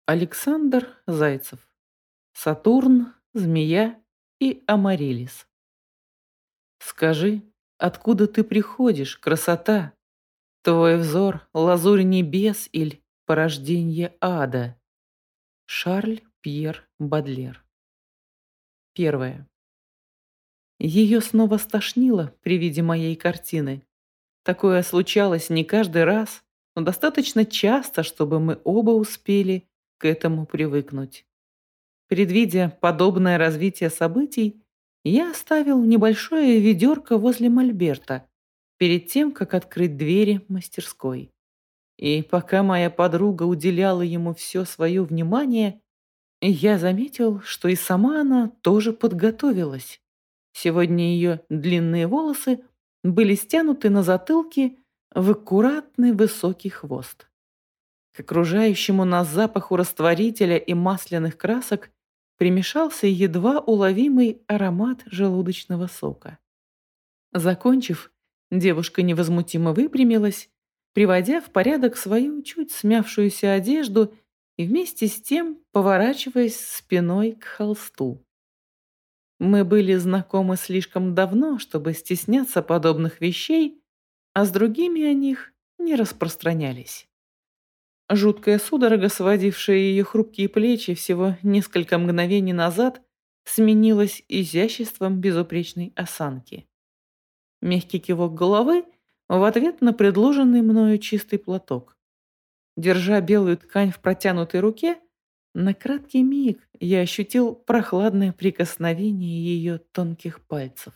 Александр Зайцев. Сатурн, Змея и Амарилис. Скажи, откуда ты приходишь, красота? Твой взор — лазурь небес или порождение ада? Шарль Пьер Бодлер. Первое. Ее снова стошнило при виде моей картины. Такое случалось не каждый раз, но достаточно часто, чтобы мы оба успели к этому привыкнуть. Предвидя подобное развитие событий, я оставил небольшое ведерко возле мольберта перед тем, как открыть двери мастерской. И пока моя подруга уделяла ему все свое внимание, я заметил, что и сама она тоже подготовилась. Сегодня ее длинные волосы были стянуты на затылке в аккуратный высокий хвост. К окружающему нас запаху растворителя и масляных красок примешался едва уловимый аромат желудочного сока. Закончив, девушка невозмутимо выпрямилась, приводя в порядок свою чуть смявшуюся одежду и вместе с тем поворачиваясь спиной к холсту. Мы были знакомы слишком давно, чтобы стесняться подобных вещей, а с другими о них не распространялись. Жуткая судорога, сводившая ее хрупкие плечи всего несколько мгновений назад, сменилась изяществом безупречной осанки. Мягкий кивок головы в ответ на предложенный мною чистый платок. Держа белую ткань в протянутой руке, на краткий миг я ощутил прохладное прикосновение ее тонких пальцев.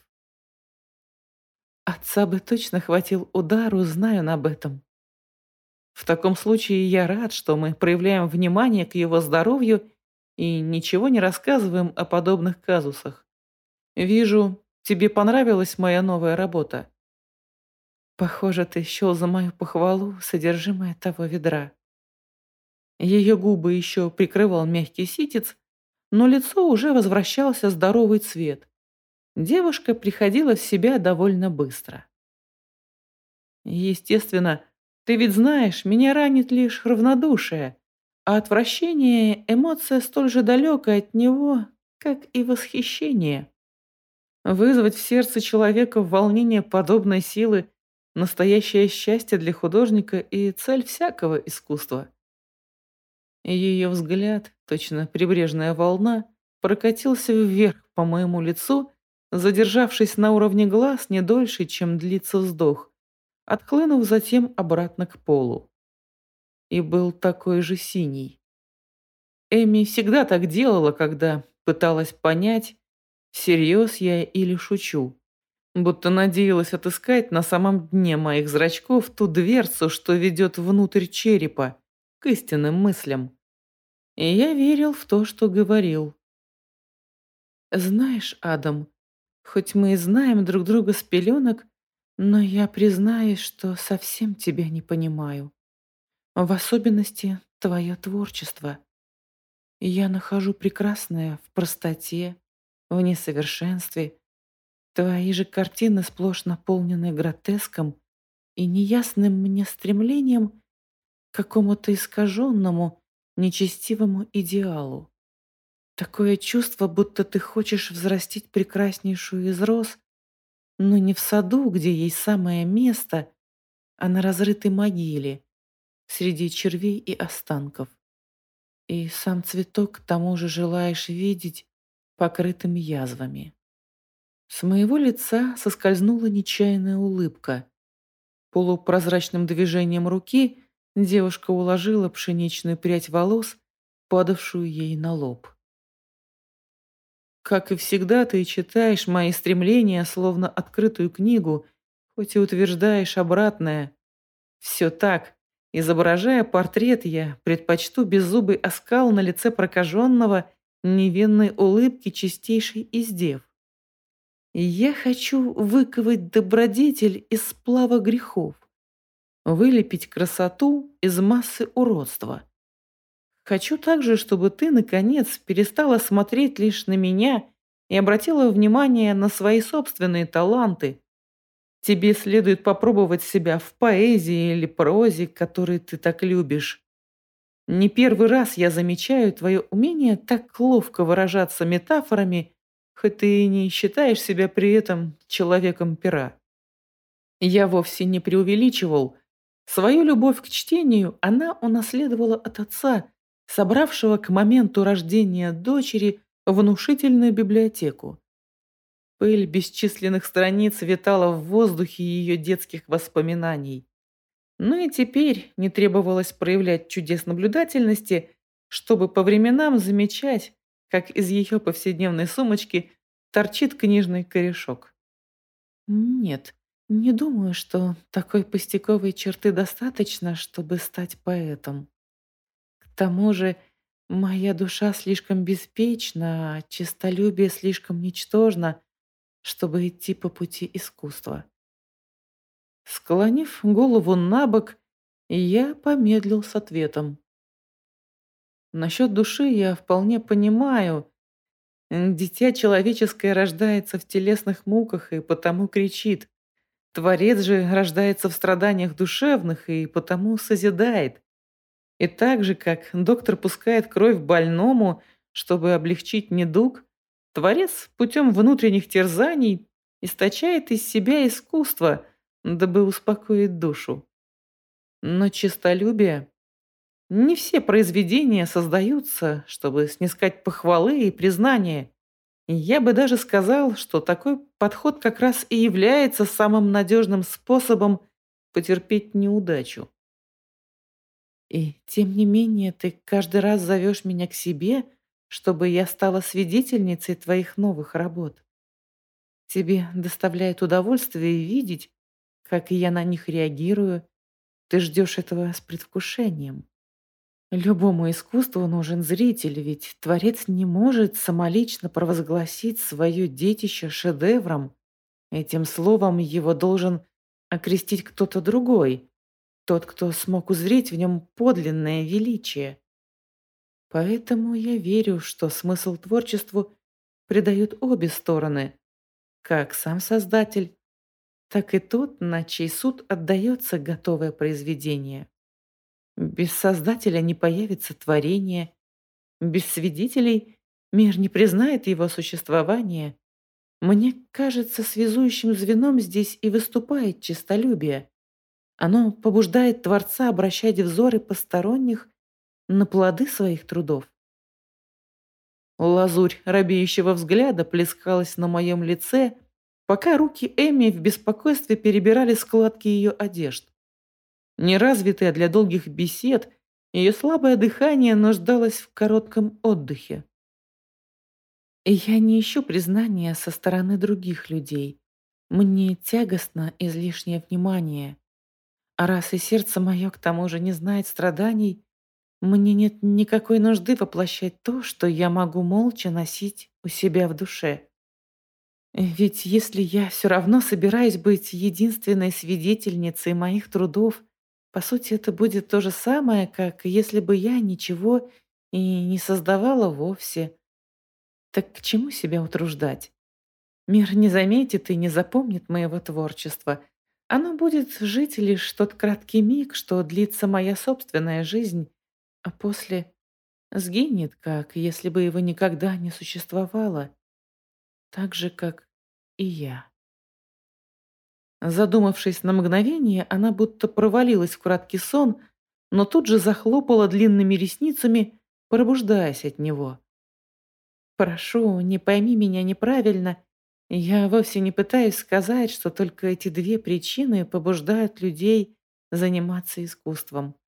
Отца бы точно хватил удар, узнай он об этом. В таком случае я рад, что мы проявляем внимание к его здоровью и ничего не рассказываем о подобных казусах. Вижу, тебе понравилась моя новая работа. Похоже, ты счел за мою похвалу содержимое того ведра. Ее губы еще прикрывал мягкий ситец, но лицо уже возвращался здоровый цвет. Девушка приходила в себя довольно быстро. Естественно, ты ведь знаешь, меня ранит лишь равнодушие, а отвращение — эмоция столь же далекая от него, как и восхищение. Вызвать в сердце человека волнение подобной силы — настоящее счастье для художника и цель всякого искусства. Ее взгляд, точно прибрежная волна, прокатился вверх по моему лицу, задержавшись на уровне глаз не дольше, чем длится вздох, отхлынув затем обратно к полу. И был такой же синий. Эми всегда так делала, когда пыталась понять, всерьез я или шучу, будто надеялась отыскать на самом дне моих зрачков ту дверцу, что ведет внутрь черепа, к истинным мыслям. И я верил в то, что говорил. Знаешь, Адам, хоть мы и знаем друг друга с пеленок, но я признаюсь, что совсем тебя не понимаю. В особенности твое творчество. Я нахожу прекрасное в простоте, в несовершенстве. Твои же картины сплошь наполнены гротеском и неясным мне стремлением к какому-то искаженному, нечестивому идеалу. Такое чувство, будто ты хочешь взрастить прекраснейшую из роз, но не в саду, где ей самое место, а на разрытой могиле, среди червей и останков. И сам цветок к тому же желаешь видеть покрытым язвами. С моего лица соскользнула нечаянная улыбка. Полупрозрачным движением руки девушка уложила пшеничную прядь волос, падавшую ей на лоб. Как и всегда, ты читаешь мои стремления, словно открытую книгу, хоть и утверждаешь обратное. Все так. Изображая портрет, я предпочту беззубый оскал на лице прокаженного, невинной улыбки чистейший издев. И я хочу выковать добродетель из сплава грехов, вылепить красоту из массы уродства. Хочу также, чтобы ты, наконец, перестала смотреть лишь на меня и обратила внимание на свои собственные таланты. Тебе следует попробовать себя в поэзии или прозе, которые ты так любишь. Не первый раз я замечаю твое умение так ловко выражаться метафорами, хоть ты и не считаешь себя при этом человеком пера. Я вовсе не преувеличивал. Свою любовь к чтению она унаследовала от отца, собравшего к моменту рождения дочери внушительную библиотеку. Пыль бесчисленных страниц витала в воздухе ее детских воспоминаний. Ну и теперь не требовалось проявлять чудес наблюдательности, чтобы по временам замечать, как из ее повседневной сумочки торчит книжный корешок. Нет, не думаю, что такой пустяковой черты достаточно, чтобы стать поэтом. К тому же моя душа слишком беспечна, а честолюбие слишком ничтожно, чтобы идти по пути искусства. Склонив голову на бок, я помедлил с ответом. Насчет души я вполне понимаю. Дитя человеческое рождается в телесных муках и потому кричит. Творец же рождается в страданиях душевных и потому созидает. И так же, как доктор пускает кровь больному, чтобы облегчить недуг, Творец путем внутренних терзаний источает из себя искусство, дабы успокоить душу. Но честолюбие. Не все произведения создаются, чтобы снискать похвалы и признание. Я бы даже сказал, что такой подход как раз и является самым надежным способом потерпеть неудачу. И тем не менее ты каждый раз зовешь меня к себе, чтобы я стала свидетельницей твоих новых работ. Тебе доставляет удовольствие видеть, как я на них реагирую. Ты ждешь этого с предвкушением. Любому искусству нужен зритель, ведь творец не может самолично провозгласить свое детище шедевром. Этим словом его должен окрестить кто-то другой, тот, кто смог узреть в нем подлинное величие. Поэтому я верю, что смысл творчеству придают обе стороны, как сам создатель, так и тот, на чей суд отдается готовое произведение. Без создателя не появится творение, без свидетелей мир не признает его существование. Мне кажется, связующим звеном здесь и выступает честолюбие. Оно побуждает Творца обращать взоры посторонних на плоды своих трудов. Лазурь робеющего взгляда плескалась на моем лице, пока руки Эми в беспокойстве перебирали складки ее одежд. Неразвитая для долгих бесед, ее слабое дыхание нуждалось в коротком отдыхе. И я не ищу признания со стороны других людей. Мне тягостно излишнее внимание. А раз и сердце мое к тому же не знает страданий, мне нет никакой нужды воплощать то, что я могу молча носить у себя в душе. Ведь если я все равно собираюсь быть единственной свидетельницей моих трудов, по сути, это будет то же самое, как если бы я ничего и не создавала вовсе. Так к чему себя утруждать? Мир не заметит и не запомнит моего творчества. Оно будет жить лишь тот краткий миг, что длится моя собственная жизнь, а после сгинет, как если бы его никогда не существовало, так же, как и я. Задумавшись на мгновение, она будто провалилась в краткий сон, но тут же захлопала длинными ресницами, пробуждаясь от него. «Прошу, не пойми меня неправильно. Я вовсе не пытаюсь сказать, что только эти две причины побуждают людей заниматься искусством.